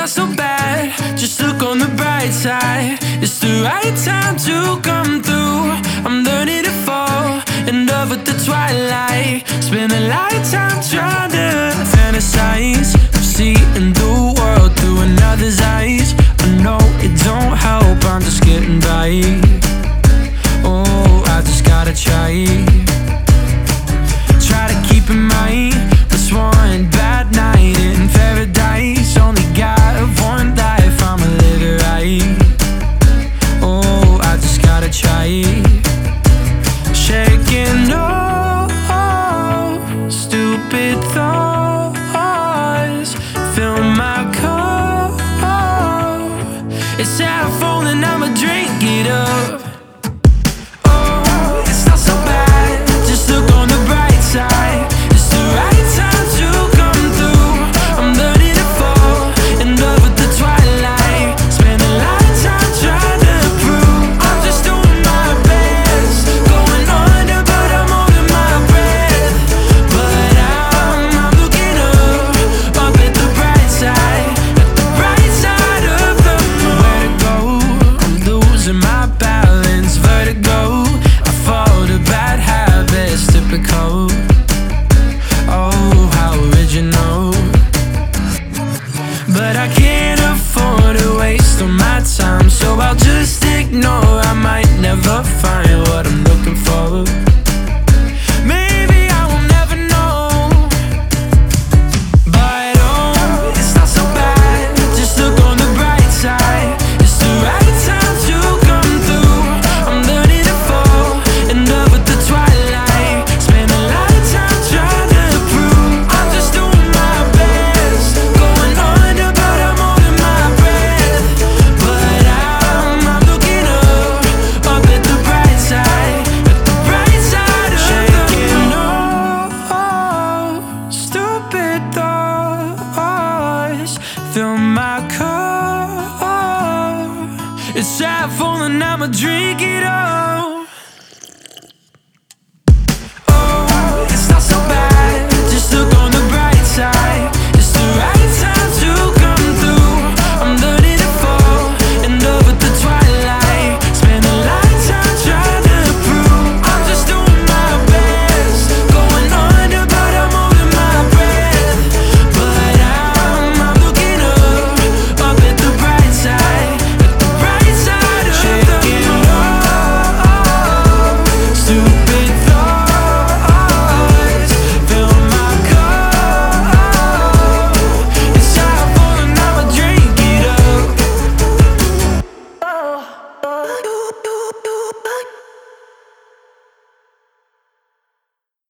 not so bad. Just look on the bright side. It's the right time to come through. I'm learning to fall in love with the twilight. Spend a lifetime trying to fantasize of seeing the world through another's eyes. I know it don't help, I'm just getting by. Oh, I just gotta try. Try to keep in mind this one bad night in paradise. Only got one life, I'ma live it right. Oh, I just gotta try. Shaking off stupid thoughts, fill my cup. It's half full and I'ma drink it up. But I can't afford to waste all my time, so I'll just ignore. I might never find what I'm looking for. Maybe I will never know. But oh, it's not so bad. Just look on the bright side. It's the right time to come through. I'm learning to fall in love with the twilight. Spend a lot of time trying to prove I'm just doing my best. Going under, but I'm holding my breath. But I'm looking up at the bright side, at the bright side of shaking off stupid thoughts, fill my cup. It's half full and I'ma drink it up.